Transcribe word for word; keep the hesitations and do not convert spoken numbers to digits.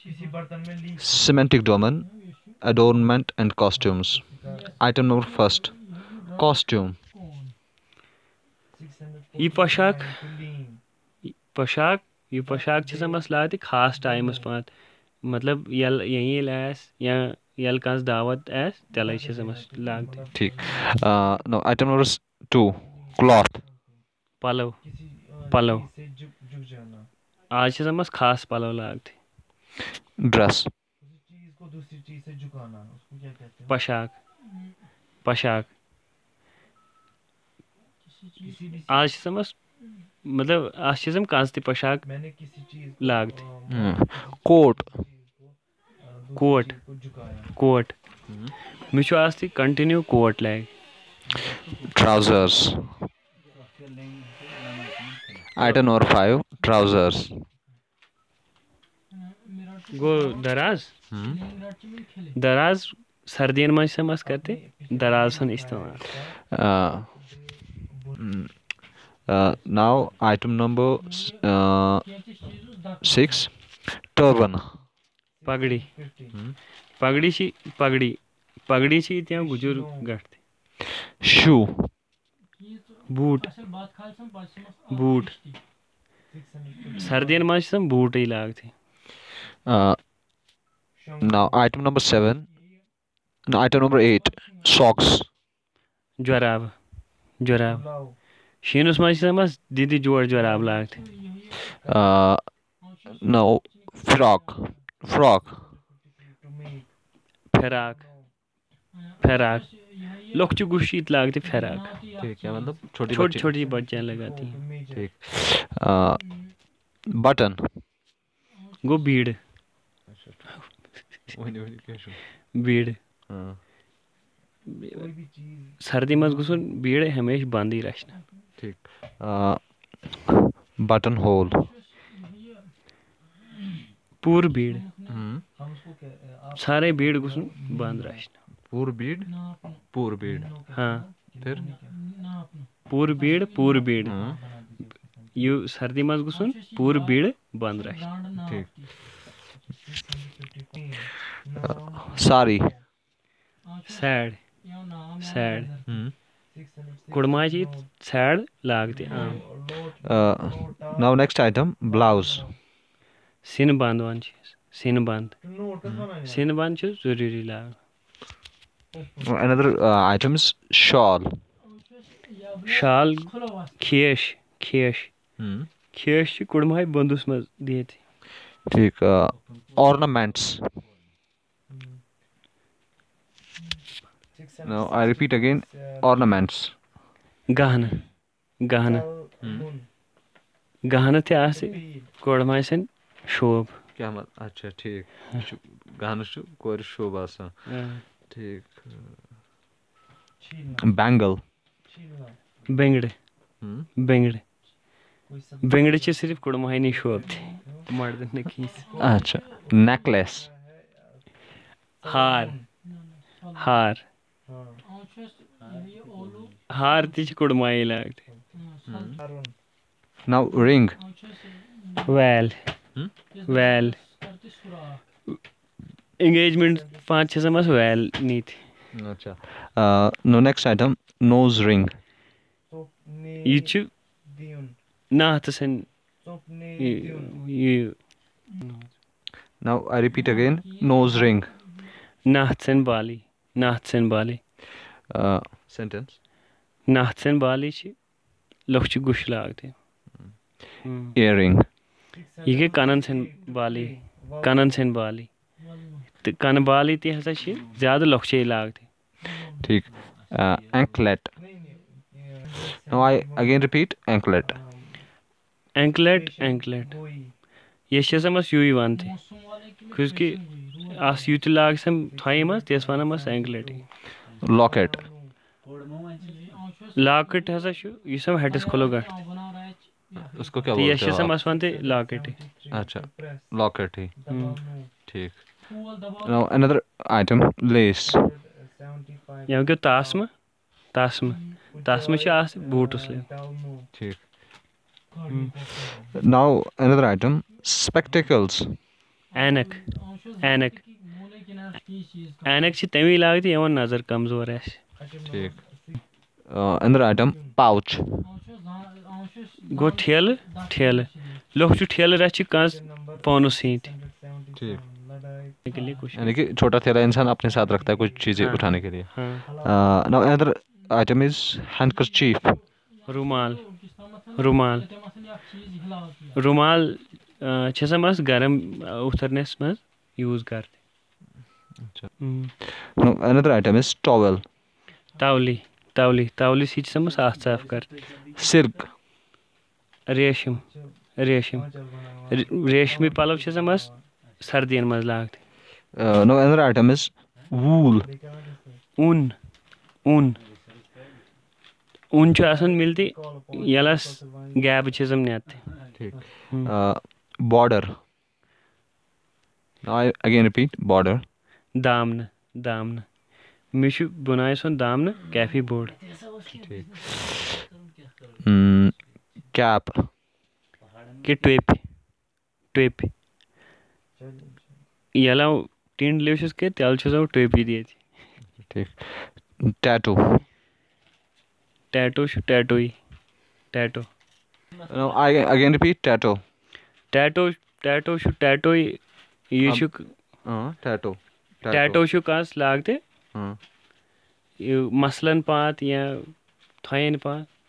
Semantic domain, adornment and costumes. Item number first, costume. ये पोशाक पोशाक ये पोशाक छ समस लाते खास टाइमस पात मतलब यल यही लास या यल कांस दावत आस तले छ समस लागते ठीक. Uh, no, item number s- two, cloth. पलव पलव आज छ समस खास पलव लागते Dress. पोशाक पोशाक आज छ समस मतलब आज छ सम कांस ते पोशाक लागते Hmm. Coat. कोट कोट मे छु आज ते कंटिन्यू कोट लाग Trousers. Item number five, trousers. गो दराज Hmm. दराज सर्दियन में समस करते दराज सन इस्तेमाल Uh, mm, uh, now item number s- uh, six, turban. पगड़ी Hmm. पगड़ी छी पगड़ी पगड़ी छी त्या गुजुर गठते Shoe. बूट बूट सर्दियन में सम बूट ही लागते Uh, now item number seven. No, item number eight, socks. जोराब जोराब शीनुस में समस दीदी जोड़ जोराब लागते Uh, no, frock. Frock. फेराक फेराक लोग चु गुशीत लागते फेराक ठीक है मतलब छोटी छोटी बच्ची छोटी बच्चियां लगाती हैं ठीक. Uh, button. गो बीड़ बीड़ हाँ. सर्दी में गुसन बीड़ हमेशा बंद ही रखना ठीक. Uh, button hole. पूर बीड़ Hmm. सारे बीड़ गुसन बंद रखना पूर बीड़ पूर बीड़ हाँ फिर पूर बीड़ पूर बीड़ हाँ. यू सर्दी में गुसन पूर बीड़ बंद रखना ठीक. साड़ी. सैड सैड Hmm. कुड़मा जी सैड लागते आम Uh, now next item, blouse. सिन बांधवान चीज सिन बांध सिन बांध छ जरूरी लाग Another uh, items, shawl. शाल खेश खेश Hmm. खेश छ कुड़मा बंदुस में देते ठीक. Uh, ornaments. Now I repeat again, ornaments. गहना गहना गहना ते आसे कुड़मा सन शोभ क्या मत अच्छा ठीक. गाना छु कोर शोभा सा. ठीक. Bangle. बेंगड़े Hmm. बेंगड़े बेंगड़े छ सिर्फ कुड़मा ही नहीं शोभ थे मर्द ने खींच अच्छा. Necklace. हार हार हार ती छ कुड़मा ही लागते Now ring. वैल Hmm? वैल एंगेजमेंट पाँच छः समझ वैल नहीं थी अच्छा. Uh, no next item, nose ring. ये छु नाथ सन ये Now I repeat again, nose ring. Nath sun Bali Nath sun Bali Uh, sentence. नाथ सन बाली छ लोग छु गुश लागते Earring. ये के कानन सन बाली कानन सन बाली तो कान बाली ती हसा छ ज्यादा लोग छु लागते ठीक. Uh, anklet. Now I again repeat, anklet. Anklet anklet ये छ समझ यू ही वन थे क्योंकि आस यूत लाग सम थाई मस तेस वन मस एंकलेट Locket. लॉकेट हसा छु ये सब हेडस खोलो गट उसको क्या तो ये बोलते छ हो सम आप? अस वन थे लॉकेट अच्छा. Locket ही. ठीक. Now another item, lace. यहाँ के तासम तासम तासम छ आस बूट उसले ठीक. Now another item, spectacles. اینک اینک اینک چھِ تَمی لاگتہِ یِوان نظر کمزور آسہِ. ٹھیٖک. another item pouch. گوٚو ٹھیلہٕ ٹھیلہٕ لوٚکھ چھُ ٹھیلہٕ رَچھِ कंस पौनों सीट. ठीक. के लिए कुछ यानी कि छोटा थैला इंसान अपने साथ रखता है कुछ चीजें उठाने के लिए. हाँ. Now another item is handkerchief. रुमाल रुमाल रुमाल چھِ آسان منٛز گرم اُتھرنس منٛز یوٗز کرنہِ. Now another item is towel. تولی تولی تولی سۭتۍ چھِ آسان منٛز ہاتھ صاف کرنہِ. Silk. ریشم ریشم ریشمی پلو چھِ آسان منٛز سردین منٛز لاگتہِ. Uh, now another item is wool. اوٚن اوٚن اوٚن چھُ آسان مِلتہِ ییٚلس گیپہٕ چھِ آسان نٮ۪تہٕ. ठीक. Uh, border. Now I again repeat border. دامنہٕ دامنہٕ مےٚ چھُ بُناے سُنٛد دامنہٕ کیفی بوٚڑ. Mm, cap. کہِ ٹوپہِ ٹوپہِ ییٚلہِ ٹِنڈ لیوٚشُس کٔرِتھ تیٚلہِ چھُ آسان ٹوپی دِتھ. ठीक. Tattoo. ٹیٹو چھُ ٹیٹوٗے tattoo. Now I again repeat tattoo. Tattoo tattoo چھُ ٹیٹوٗے یہِ چھُ Uh, tattoo. ٹیٹو چھُ کنٛس لاگتہِ Uh, یہِ مثلن پات یا تھۄیِن پات